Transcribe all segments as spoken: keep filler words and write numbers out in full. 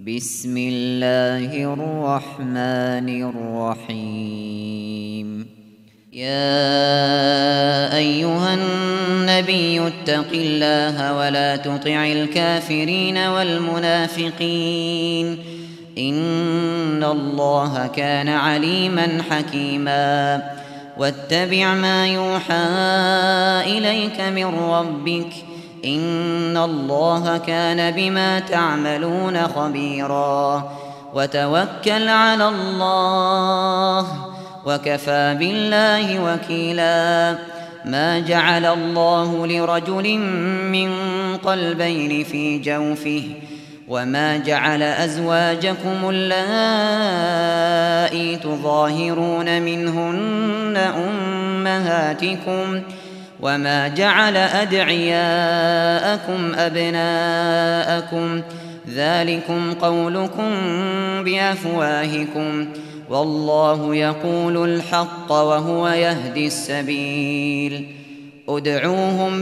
بسم الله الرحمن الرحيم. يا أيها النبي اتق الله ولا تطع الكافرين والمنافقين إن الله كان عليما حكيما. واتبع ما يوحى إليك من ربك إن الله كان بما تعملون خبيرا. وتوكل على الله وكفى بالله وكيلا. ما جعل الله لرجل من قلبين في جوفه وما جعل أزواجكم اللائي تظاهرون منهن أمهاتكم وما جعل أدعياءكم أبناءكم ذلكم قولكم بأفواهكم والله يقول الحق وهو يهدي السبيل. ادعوهم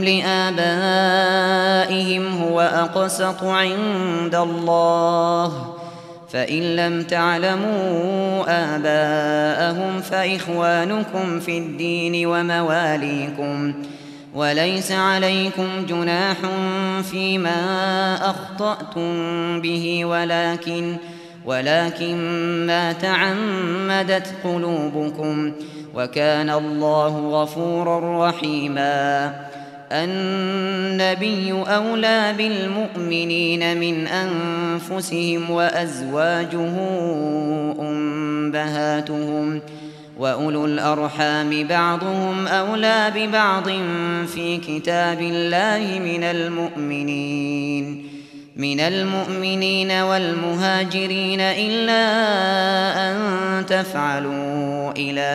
لآبائهم هو أقسط عند الله فإن لم تعلموا آباءهم فإخوانكم في الدين ومواليكم وليس عليكم جناح فيما أخطأتم به ولكن ولكن ما تعمدت قلوبكم وكان الله غفورا رحيما. النبي أولى بالمؤمنين من أنفسهم وأزواجه أمهاتهم وأولو الأرحام بعضهم أولى ببعض في كتاب الله من المؤمنين من المؤمنين والمهاجرين إلا أن تفعلوا إلى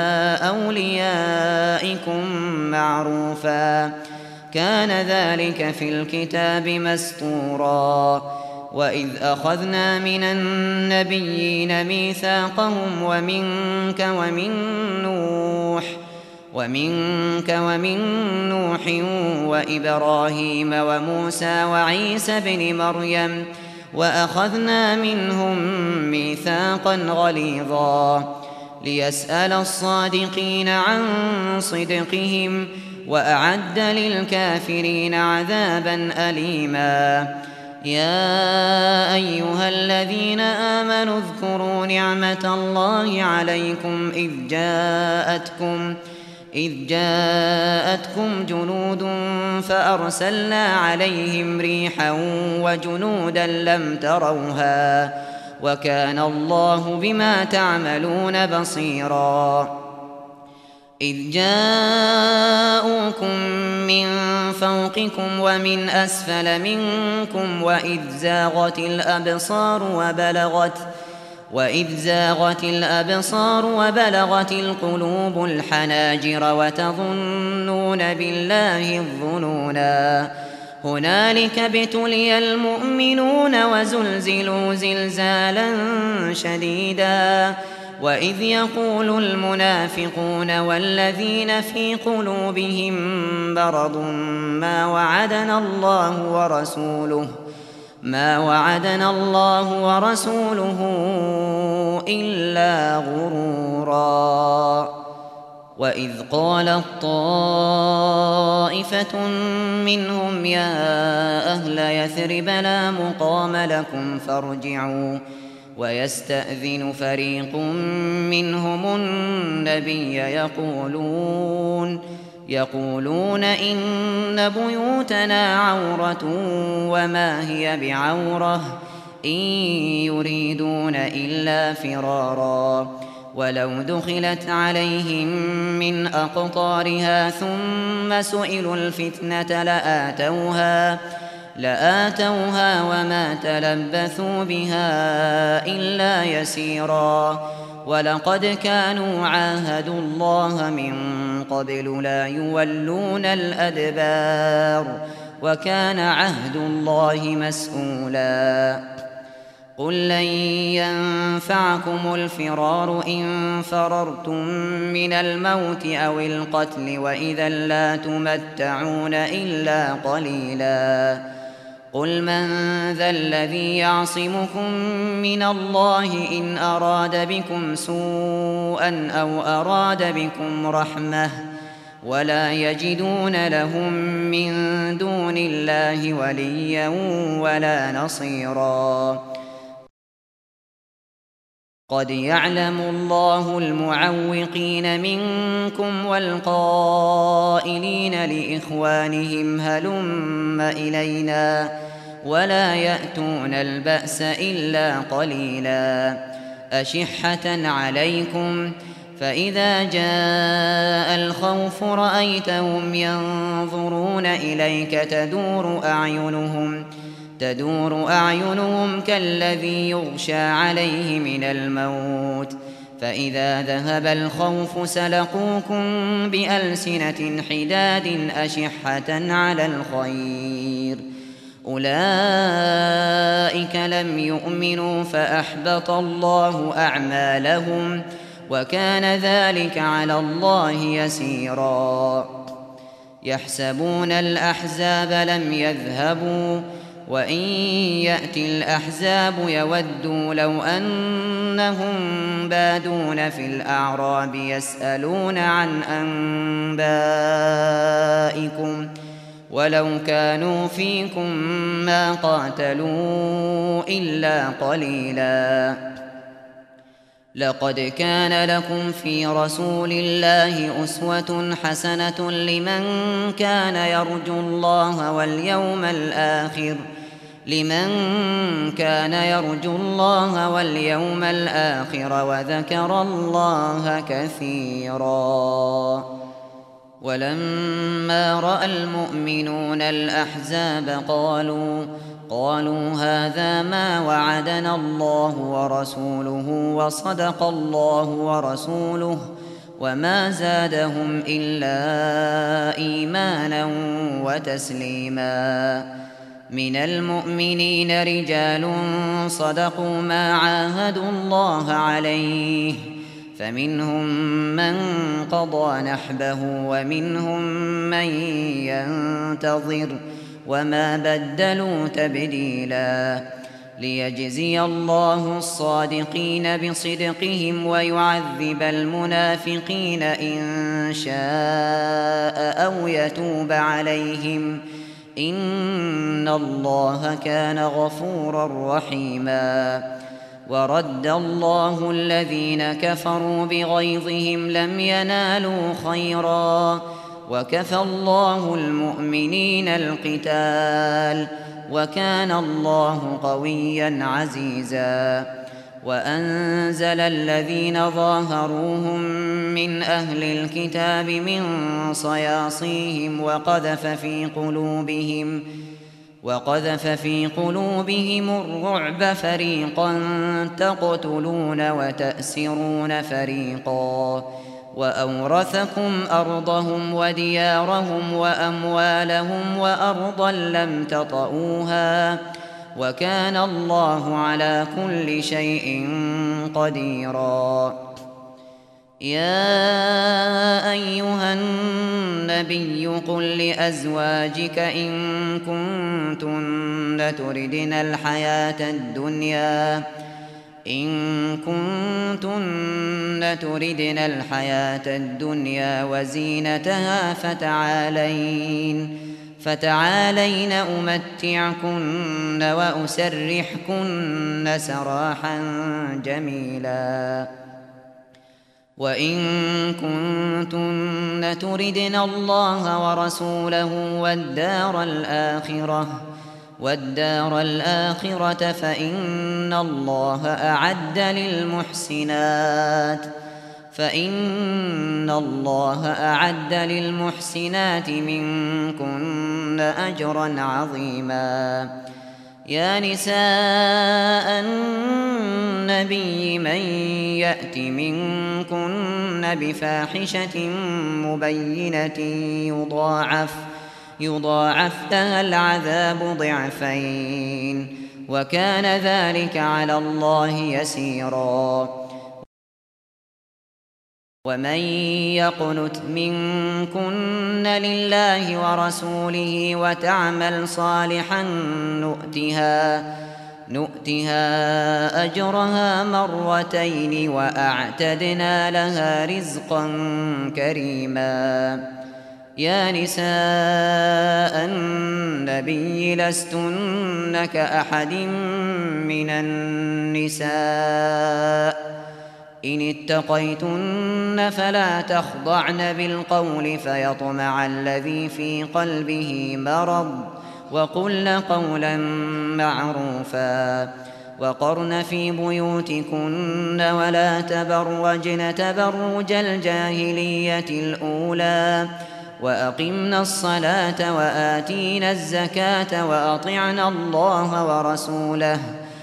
أوليائكم معروفا كان ذلك في الكتاب مسطورا. وإذ أخذنا من النبيين ميثاقهم ومنك ومن نوح ومنك ومن نوح وإبراهيم وموسى وعيسى بن مريم وأخذنا منهم ميثاقا غليظا ليسأل الصادقين عن صدقهم وأعد للكافرين عذابا أليما. يا أيها الذين آمنوا اذكروا نعمة الله عليكم إذ جاءتكم إذ جاءتكم جنود فأرسلنا عليهم ريحا وجنودا لم تروها وكان الله بما تعملون بصيرا. إذ جاءوكم من فوقكم ومن أسفل منكم وإذ زاغت الأبصار وبلغت وإذ زاغت الأبصار وبلغت القلوب الحناجر وتظنون بالله الظنونا. هنالك ابتلي المؤمنون وزلزلوا زلزالا شديدا. وإذ يقول المنافقون والذين في قلوبهم مرض ما وعدنا الله ورسوله ما وعدنا الله ورسوله إلا غرورا. وإذ قالت طائفة منهم يا أهل يثرب لا مقام لكم فارجعوا ويستأذن فريق منهم النبي يقولون يقولون إن بيوتنا عورة وما هي بعورة إن يريدون إلا فرارا. ولو دخلت عليهم من أقطارها ثم سئلوا الفتنة لآتوها لآتوها وما تلبثوا بها إلا يسيرا. ولقد كانوا عاهدوا الله من قبل لا يولون الأدبار وكان عهد الله مسؤولا. قل لن ينفعكم الفرار إن فررتم من الموت أو القتل وإذا لا تمتعون إلا قليلا. قل من ذا الذي يعصمكم من الله إن أراد بكم سوءا أو أراد بكم رحمة ولا يجدون لهم من دون الله وليا ولا نصيرا قد يعلم الله المعوقين منكم والقائلين لإخوانهم هلم إلينا ولا يأتون البأس إلا قليلا أشحة عليكم فإذا جاء الخوف رأيتهم ينظرون إليك تدور أعينهم تدور أعينهم كالذي يغشى عليه من الموت فإذا ذهب الخوف سلقوكم بألسنة حداد أشحة على الخير أولئك لم يؤمنوا فأحبط الله أعمالهم وكان ذلك على الله يسيرا يحسبون الأحزاب لم يذهبوا وإن يأتي الأحزاب يودوا لو أنهم بادون في الأعراب يسألون عن أنبائكم ولو كانوا فيكم ما قاتلوا إلا قليلا لقد كان لكم في رسول الله أسوة حسنة لمن كان يرجو الله واليوم الآخر لمن كان يرجو الله واليوم الآخر وذكر الله كثيرا ولما رأى المؤمنون الأحزاب قالوا قالوا هذا ما وعدنا الله ورسوله وصدق الله ورسوله وما زادهم إلا إيمانا وتسليما من المؤمنين رجال صدقوا ما عاهدوا الله عليه فمنهم من قضى نحبه ومنهم من ينتظر وما بدلوا تبديلا ليجزي الله الصادقين بصدقهم ويعذب المنافقين إن شاء أو يتوب عليهم إن الله كان غفورا رحيما ورد الله الذين كفروا بغيظهم لم ينالوا خيرا وكفى الله المؤمنين القتال وكان الله قويا عزيزا وأنزل الذين ظاهروهم من أهل الكتاب من صياصيهم وقذف في قلوبهم وقذف في قلوبهم الرعب فريقا تقتلون وتأسرون فريقا وأورثكم أرضهم وديارهم وأموالهم وأرضا لم تطئوها وكان الله على كل شيء قديرا يا أيها النبي قل لأزواجك إن كنتن تردن الحياة الدنيا إن كنتن تردن الحياة الدنيا وزينتها فتعالين فتعالين أمتعكن وأسرحكن سراحا جميلا وإن كنتن تردن الله ورسوله والدار الآخرة والدار الآخرة فإن الله أعد للمحسنات فإن الله أعد للمحسنات منكن أجرا عظيما يا نساء النبي من يأت منكن بفاحشة مبينة يضاعف يضاعف لها العذاب ضعفين وكان ذلك على الله يسيرا ومن يقنت منكن لله ورسوله وتعمل صالحا نؤتها نؤتها أجرها مرتين وأعتدنا لها رزقا كريما. يا نساء النبي لستن كأحد من النساء إن اتقيتن فلا تخضعن بالقول فيطمع الذي في قلبه مرض وقلن قولا معروفا. وقرن في بيوتكن ولا تبرجن تبرج الجاهلية الأولى وأقمنا الصلاة وآتينا الزكاة وأطعنا الله ورسوله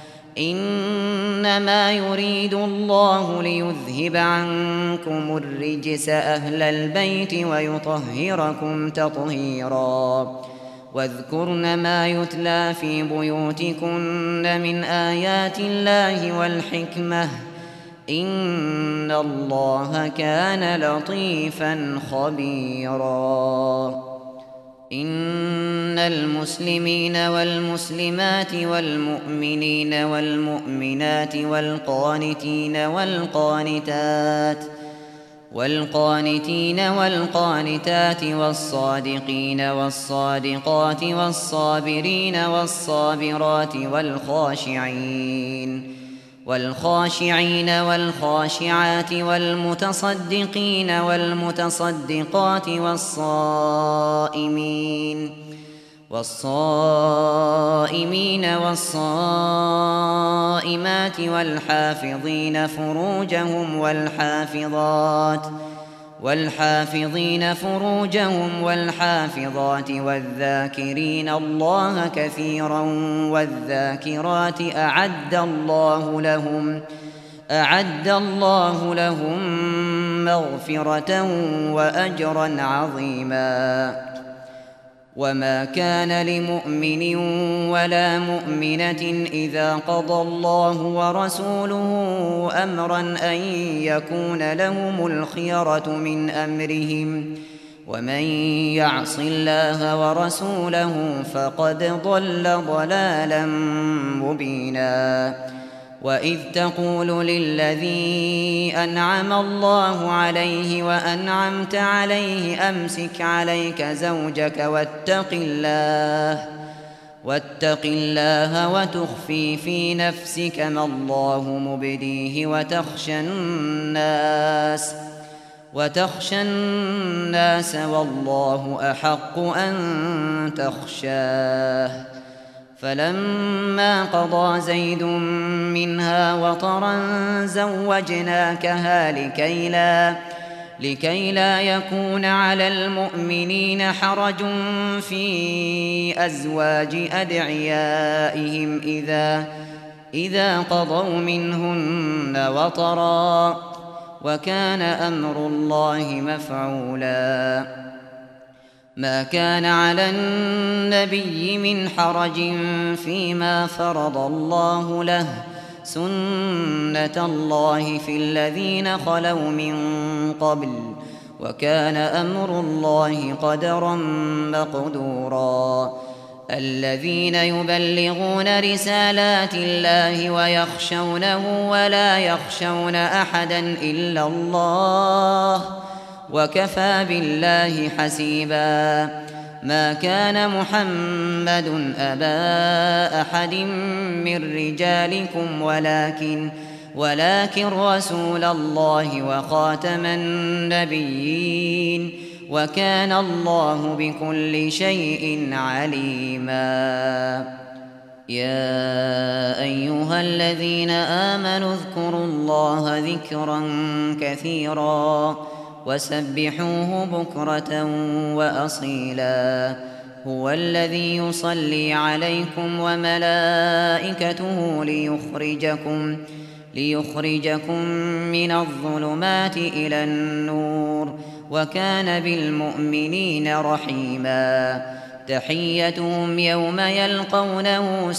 إنما يريد الله ليذهب عنكم الرجس أهل البيت ويطهركم تطهيرا. واذكرن ما يتلى في بيوتكن من آيات الله والحكمة إن الله كان لطيفا خبيرا. إن المسلمين والمسلمات والمؤمنين والمؤمنات والقانتين والقانتات والقانتين والقانتات والصادقين والصادقات والصابرين والصابرات والخاشعين والخاشعين والخاشعات والمتصدقين والمتصدقات والصائمين والصائمين والصائمات والحافظين فروجهم والحافظات والحافظين فروجهم والحافظات والذاكرين الله كثيرا والذاكرات أعد الله لهم أعد الله لهم مغفرة وأجرا عظيما. وما كان لمؤمن ولا مؤمنة إذا قضى الله ورسوله أمرا أن يكون لهم الخيرة من أمرهم ومن يعص الله ورسوله فقد ضل ضلالا مبينا. وإذ تقول للذي أنعم الله عليه وأنعمت عليه أمسك عليك زوجك واتق الله واتق الله وتخفي في نفسك ما الله مبديه وتخشى الناس وتخشى الناس والله أحق أن تخشاه. فلما قضى زيد منها وطرا زوجناكها لكي لا, لكي لا يكون على المؤمنين حرج في أزواج أدعيائهم إذا, إذا قضوا منهن وطرا وكان أمر الله مفعولا. ما كان على النبي من حرج فيما فرض الله له سنة الله في الذين خلوا من قبل وكان أمر الله قدرا مقدورا. الذين يبلغون رسالات الله ويخشونه ولا يخشون أحدا إلا الله وكفى بالله حسيبا. ما كان محمد أبا أحد من رجالكم ولكن ولكن رسول الله وخاتم النبيين وكان الله بكل شيء عليما. يا أيها الذين آمنوا اذكروا الله ذكرا كثيرا وسبحوه بكرة وأصيلا. هو الذي يصلي عليكم وملائكته ليخرجكم ليخرجكم من الظلمات إلى النور وكان بالمؤمنين رحيما. تحيتهم يوم يلقونه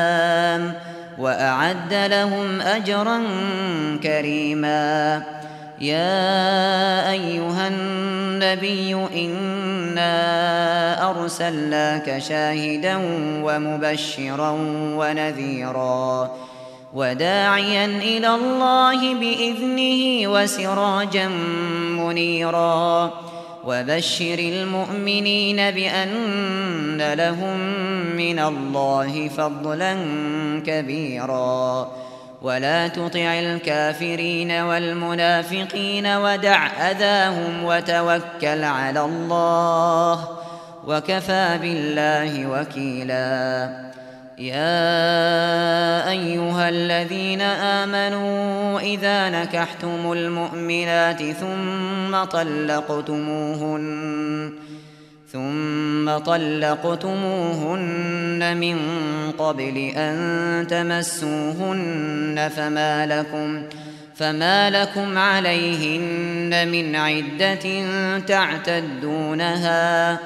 سلام وأعد لهم أجرا كريما. يا أيها النبي إنا أرسلناك شاهدا ومبشرا ونذيرا وداعيا إلى الله بإذنه وسراجا منيرا وبشر المؤمنين بأن لهم من الله فضلا كبيرا ولا تطع الكافرين والمنافقين ودع أذاهم وتوكل على الله وكفى بالله وكيلا يا أيها الذين آمنوا إذا نكحتم المؤمنات ثم طلقتموهن ثم طلقتموهن من قبل أن تمسوهن فما لكم فما لكم عليهن من عدة تعتدونها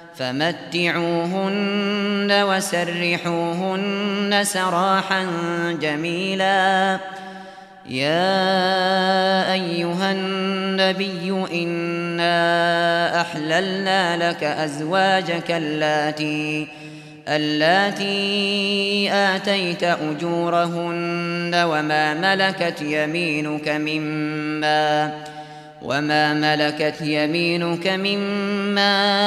فمتعوهن وسرحوهن سراحا جميلا يا أيها النبي إنا أحللنا لك أزواجك اللاتي اللاتي آتيت أجورهن وما ملكت يمينك مما وما ملكت يمينك مما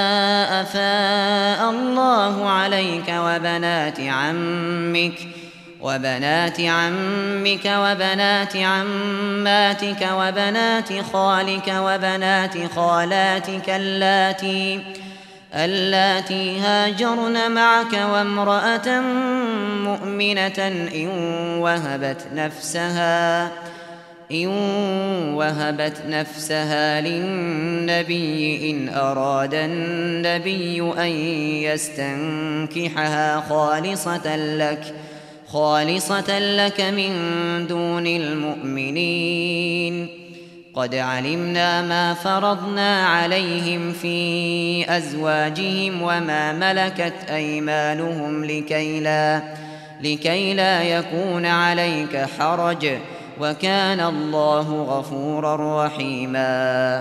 أفاء الله عليك وبنات عمك وبنات عمك وبنات عماتك وبنات خالك وبنات خالاتك اللاتي اللاتي هاجرن معك وامرأة مؤمنة إن وهبت نفسها إن وهبت نفسها للنبي إن أراد النبي أن يستنكحها خالصة لك خالصة لك من دون المؤمنين قد علمنا ما فرضنا عليهم في أزواجهم وما ملكت أيمانهم لكي لا, لكي لا يكون عليك حرج وكان الله غفورا رحيما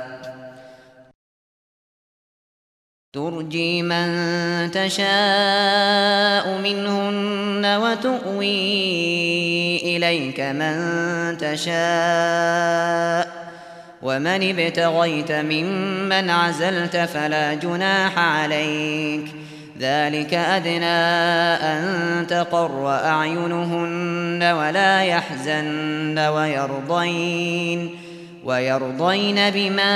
ترجي من تشاء منهن وتؤوي إليك من تشاء ومن ابتغيت ممن عزلت فلا جناح عليك ذلك أدنى أن تقر أعينهن ولا يحزن ويرضين ويرضين بما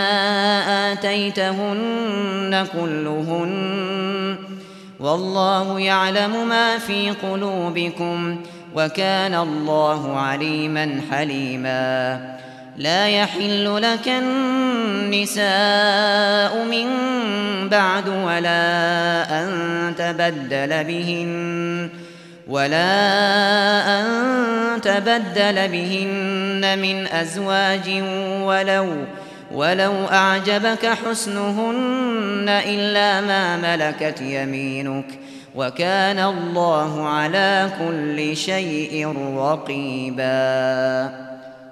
آتيتهن كلهن والله يعلم ما في قلوبكم وكان الله عليما حليما لا يحل لك النساء من بعد ولا أن تبدل بهن ولا أن تبدل بهن من أزواج ولو ولو أعجبك حسنهن إلا ما ملكت يمينك وكان الله على كل شيء رقيبا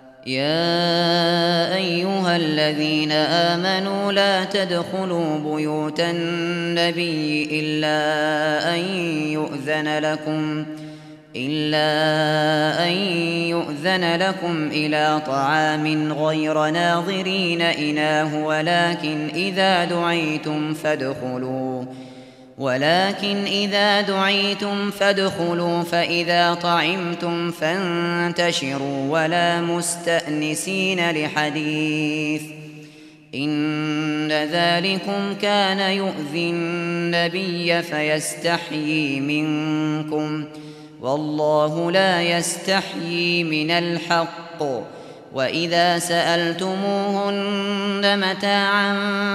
يا أيها الذين آمنوا لا تدخلوا بيوت النبي إلا أن يؤذن لكم إلا أن يؤذن لكم إلى طعام غير ناظرين إناه ولكن إذا دعيتم فادخلوا ولكن إذا دعيتم فادخلوا فإذا طعمتم فانتشروا ولا مستأنسين لحديث إن ذلكم كان يؤذي النبي فيستحيي منكم والله لا يستحيي من الحق وإذا سألتموهن متاعا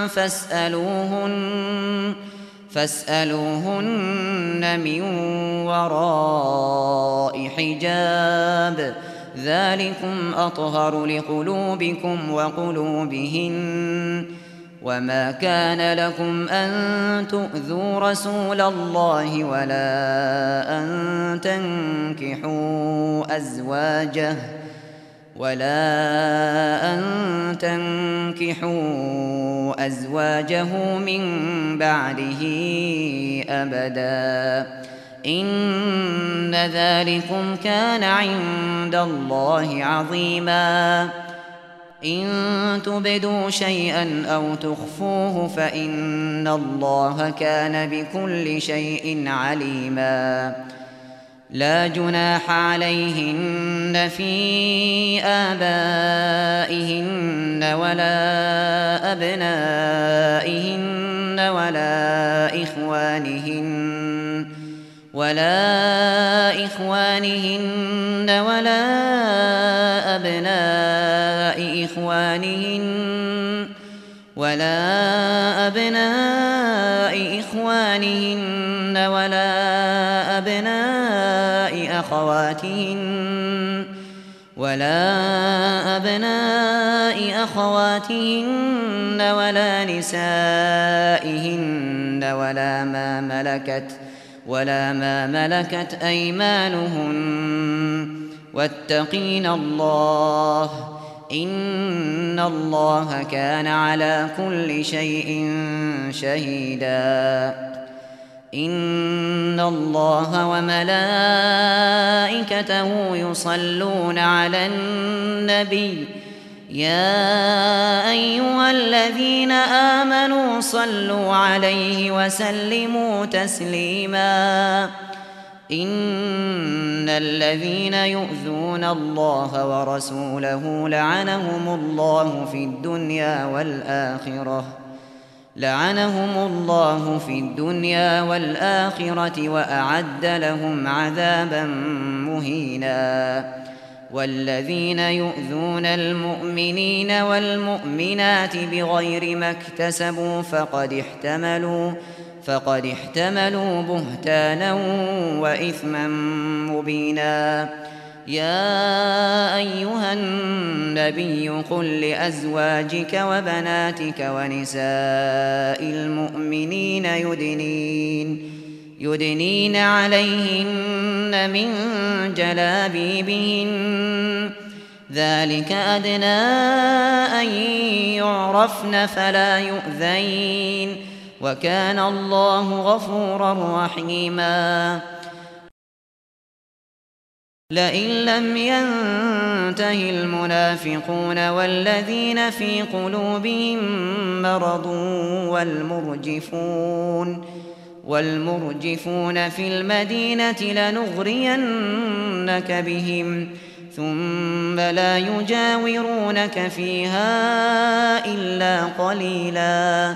فاسألوهن فاسألوهن من وراء حجاب ذلكم أطهر لقلوبكم وقلوبهن وما كان لكم أن تؤذوا رسول الله ولا أن تنكحوا أزواجه ولا أن تنكحوا أزواجه من بعده أبدا إن ذلكم كان عند الله عظيما إن تبدوا شيئا أو تخفوه فإن الله كان بكل شيء عليما لا جناح عليهن في آبائهن ولا أبنائهن ولا إخوانهن ولا إخوانهن ولا أبناء إخوانهن ولا أبناء إخوانهن ولا أبناء أخواتهن ولا أبناء أخواتهن ولا نسائهن ولا ما ملكت ولا ما ملكت أيمانهن واتقين الله إن الله كان على كل شيء شهيدا إن الله وملائكته يصلون على النبي يا أيها الذين آمنوا صلوا عليه وسلموا تسليما إن الذين يؤذون الله ورسوله لعنهم الله في الدنيا والآخرة لعنهم الله في الدنيا والآخرة وأعد لهم عذابا مهينا والذين يؤذون المؤمنين والمؤمنات بغير ما اكتسبوا فقد احتملوا فقد احتملوا بهتانا وإثما مبينا يا أيها النبي قل لأزواجك وبناتك ونساء المؤمنين يدنين يدنين عليهن من جلابيبهن ذلك أدنى أن يعرفن فلا يؤذين وكان الله غفورا رحيما لئن لم ينته المنافقون والذين في قلوبهم مرض والمرجفون والمرجفون في المدينة لنغرينك بهم ثم لا يجاورونك فيها إلا قليلا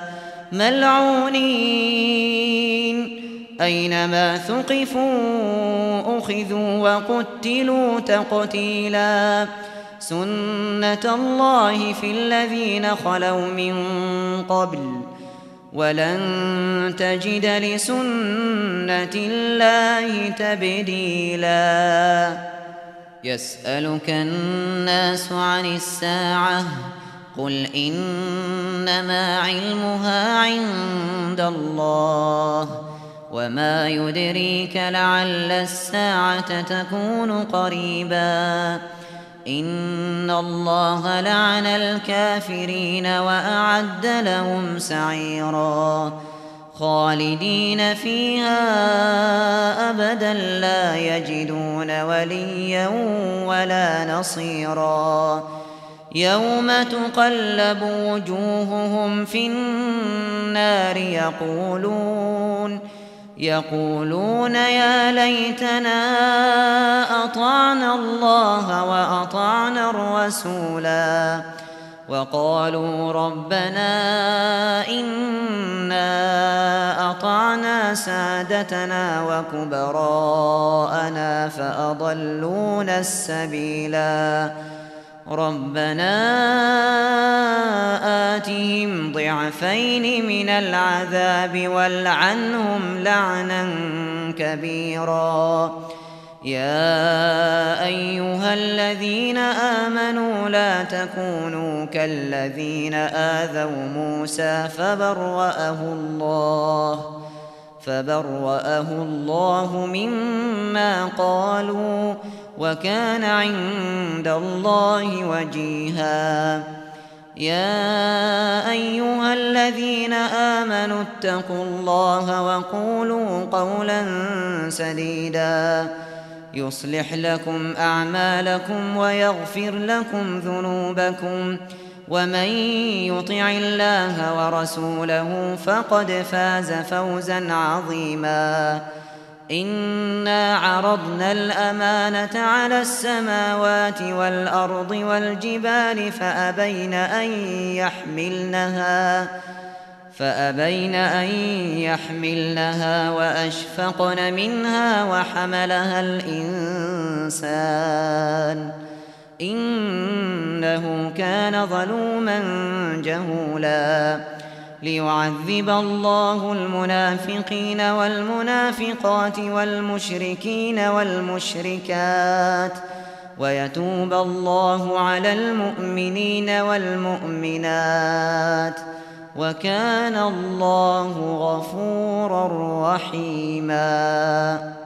ملعونين أينما ثقفوا أخذوا وقتلوا تقتيلا سنة الله في الذين خلوا من قبل ولن تجد لسنة الله تبديلا يسألك الناس عن الساعة قل إنما علمها عند الله وما يدريك لعل الساعة تكون قريبا إن الله لعن الكافرين وأعد لهم سعيرا خالدين فيها أبدا لا يجدون وليا ولا نصيرا يوم تقلب وجوههم في النار يقولون يقولون يا ليتنا أطعنا الله وأطعنا الرسولا وقالوا ربنا إنا أطعنا سادتنا وكبراءنا فأضلونا السبيلا ربنا آتهم ضعفين من العذاب والعنهم لعنا كبيرا يا أيها الذين آمنوا لا تكونوا كالذين آذوا موسى فبرأه الله فبرأه الله مما قالوا وكان عند الله وجيها. يا أيها الذين آمنوا اتقوا الله وقولوا قولا سديدا يصلح لكم أعمالكم ويغفر لكم ذنوبكم ومن يطع الله ورسوله فقد فاز فوزا عظيما. إنا عرضنا الأمانة على السماوات والأرض والجبال فأبين أن يحملنها فأبين أن يحملنها وأشفقن منها وحملها الإنسان إنه كان ظلوما جهولا. ليعذب الله المنافقين والمنافقات والمشركين والمشركات ويتوب الله على المؤمنين والمؤمنات وكان الله غفورا رحيما.